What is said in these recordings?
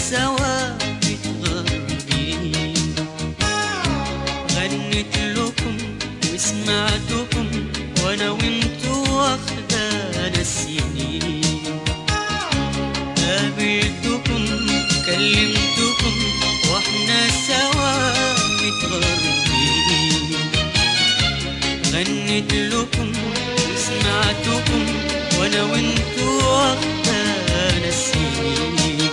سوا متغربين. غنيت لكم وسمعتكم وانا وانتوا واخدانا السنين. قابلتكم كلمتكم واحنا سوا متغربين. غنيت لكم وسمعتكم وانا وانتوا واخدانا السنين.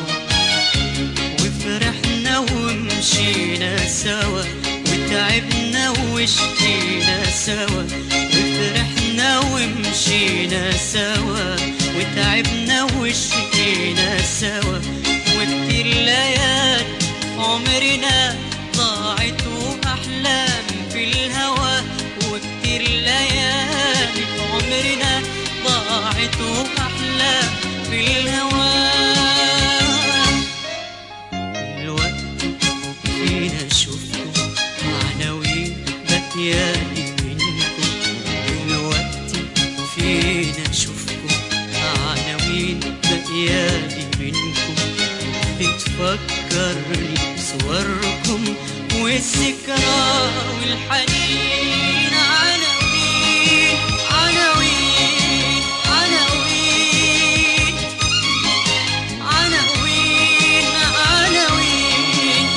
وفرحنا ومشينا سوا وتعبنا وشقينا سوا. وفرحنا ومشينا سوا وتعبنا وشقينا سوا. وكتير ليالي عمرنا ضاعت وأحلام في الهوى. وكتير ليالي عمرنا ضاعت وأحلام في الهوى. الوقت فينا شوفكم عناوين بكيالي منكم. الوقت فينا شوفكم عناوين بكيالي منكم. بتفكرني بصوركم والذكرى والحنين. عناوين عناوين عناوين عناوين عناوين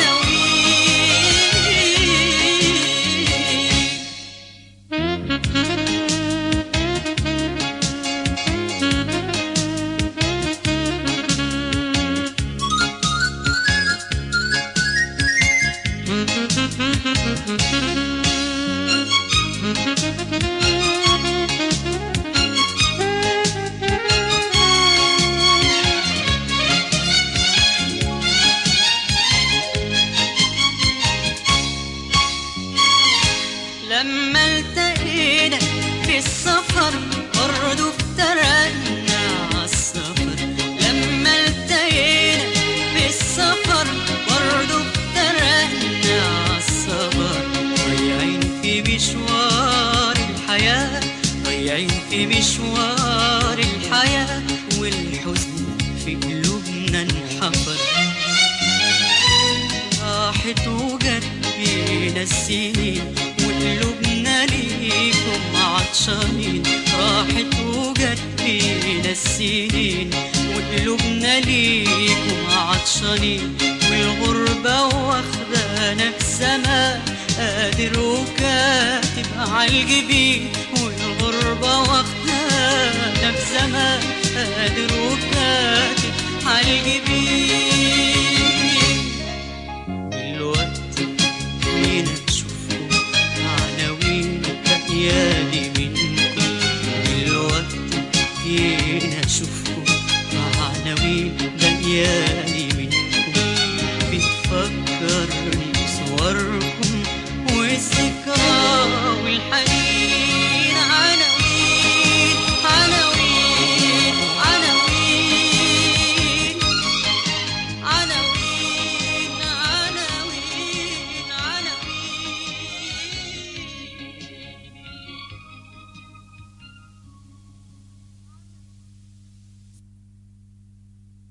لما التقينا في السفر برضه افترقنا عالسفر. لما التقينا في السفر برضه افترقنا عالسفر. ضايعين في مشوار الحياة. ضايعين في مشوار الحياة. والحزن في قلوبنا انحفر. راحت وجت بينا السنين وقلوبنا ليكم عطشانين. راحت وجت بينا السنين وقلوبنا ليكم عطشانين. والغربة واخدانا بسما قادر وكاتب عالجبين. والغربة واخدانا بسما قادر وكاتب عالجبين. بكيالي منكم. الوقت فينا شوفكم عناوين بكيالي منكم. بتفكرني بصوركم والذكرى والحنين.